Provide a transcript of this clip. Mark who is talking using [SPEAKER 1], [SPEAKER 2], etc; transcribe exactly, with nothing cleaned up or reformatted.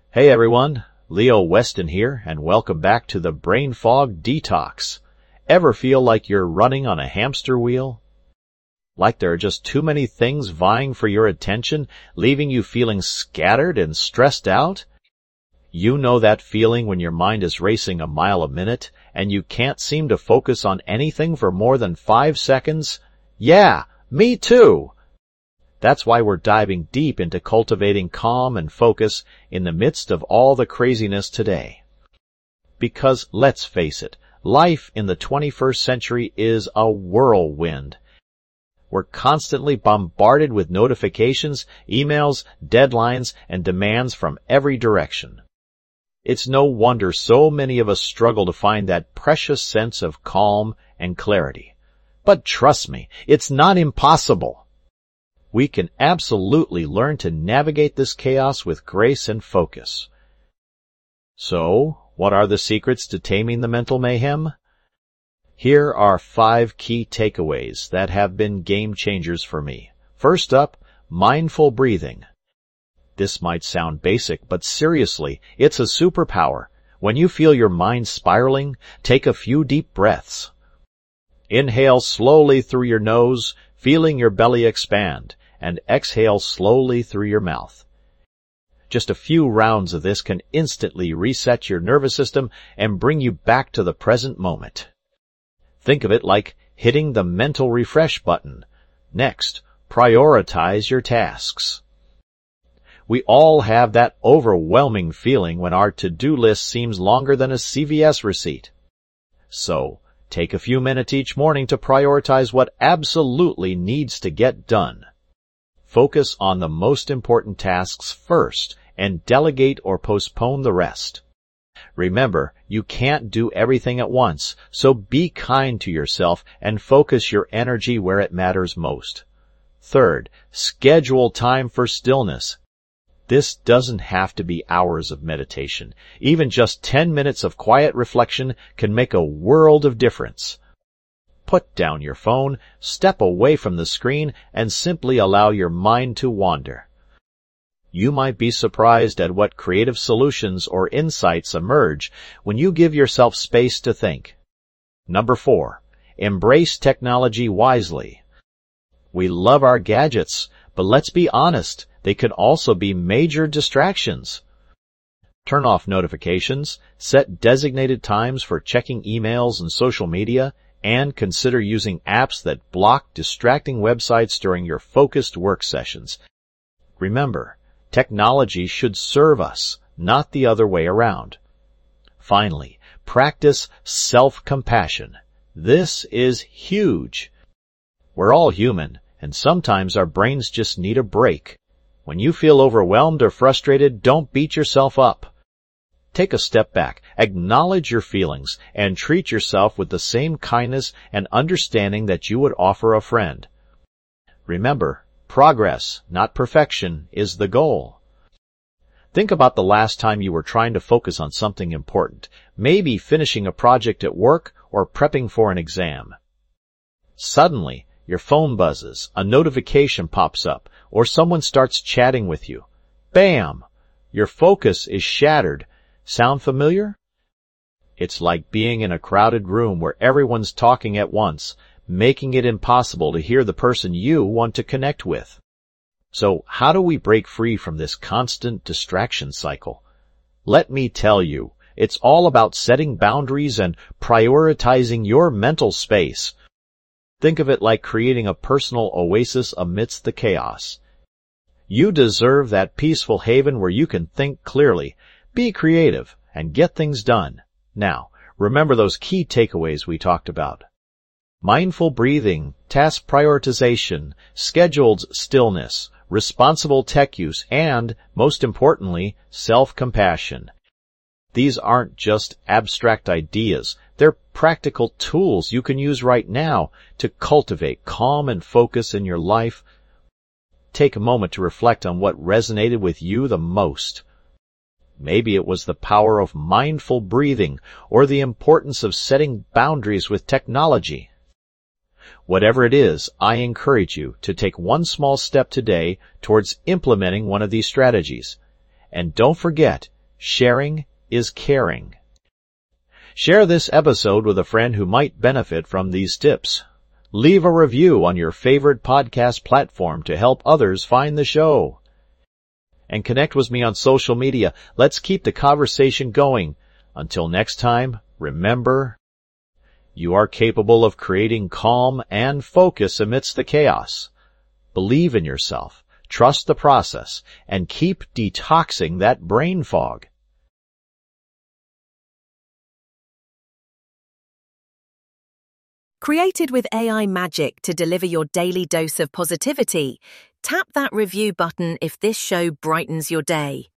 [SPEAKER 1] Hey everyone, Leo Weston here, and welcome back to the Brain Fog Detox. Ever feel like you're running on a hamster wheel? Like there are just too many things vying for your attention, leaving you feeling scattered and stressed out? You know that feeling when your mind is racing a mile a minute, and you can't seem to focus on anything for more than five seconds? Yeah, me too! That's why we're diving deep into cultivating calm and focus in the midst of all the craziness today. Because, let's face it, life in the twenty-first century is a whirlwind. We're constantly bombarded with notifications, emails, deadlines, and demands from every direction. It's no wonder so many of us struggle to find that precious sense of calm and clarity. But trust me, it's not impossible. We can absolutely learn to navigate this chaos with grace and focus. So, what are the secrets to taming the mental mayhem? Here are five key takeaways that have been game changers for me. First up, mindful breathing. This might sound basic, but seriously, it's a superpower. When you feel your mind spiraling, take a few deep breaths. Inhale slowly through your nose, feeling your belly expand, and exhale slowly through your mouth. Just a few rounds of this can instantly reset your nervous system and bring you back to the present moment. Think of it like hitting the mental refresh button. Next, prioritize your tasks. We all have that overwhelming feeling when our to-do list seems longer than a C V S receipt. So, take a few minutes each morning to prioritize what absolutely needs to get done. Focus on the most important tasks first and delegate or postpone the rest. Remember, you can't do everything at once, so be kind to yourself and focus your energy where it matters most. Third, schedule time for stillness. This doesn't have to be hours of meditation. Even just ten minutes of quiet reflection can make a world of difference. Put down your phone, step away from the screen, and simply allow your mind to wander. You might be surprised at what creative solutions or insights emerge when you give yourself space to think. Number four, embrace technology wisely. We love our gadgets, but let's be honest, they can also be major distractions. Turn off notifications, set designated times for checking emails and social media, and consider using apps that block distracting websites during your focused work sessions. Remember, technology should serve us, not the other way around. Finally, practice self-compassion. This is huge. We're all human, and sometimes our brains just need a break. When you feel overwhelmed or frustrated, don't beat yourself up. Take a step back, acknowledge your feelings, and treat yourself with the same kindness and understanding that you would offer a friend. Remember, progress, not perfection, is the goal. Think about the last time you were trying to focus on something important, maybe finishing a project at work or prepping for an exam. Suddenly, your phone buzzes, a notification pops up, or someone starts chatting with you. Bam! Your focus is shattered. Sound familiar? It's like being in a crowded room where everyone's talking at once, making it impossible to hear the person you want to connect with. So, how do we break free from this constant distraction cycle? Let me tell you, it's all about setting boundaries and prioritizing your mental space. Think of it like creating a personal oasis amidst the chaos. You deserve that peaceful haven where you can think clearly, be creative, and get things done. Now, remember those key takeaways we talked about. Mindful breathing, task prioritization, scheduled stillness, responsible tech use, and, most importantly, self-compassion. These aren't just abstract ideas. They're practical tools you can use right now to cultivate calm and focus in your life. Take a moment to reflect on what resonated with you the most. Maybe it was the power of mindful breathing or the importance of setting boundaries with technology. Whatever it is, I encourage you to take one small step today towards implementing one of these strategies. And don't forget, Sharing is caring. Share this episode with a friend who might benefit from these tips. Leave a review on your favorite podcast platform to help others find the show. And connect with me on social media. Let's keep the conversation going. Until next time, remember, you are capable of creating calm and focus amidst the chaos. Believe in yourself, trust the process, and keep detoxing that brain fog.
[SPEAKER 2] Created with A I magic to deliver your daily dose of positivity, tap that review button if this show brightens your day.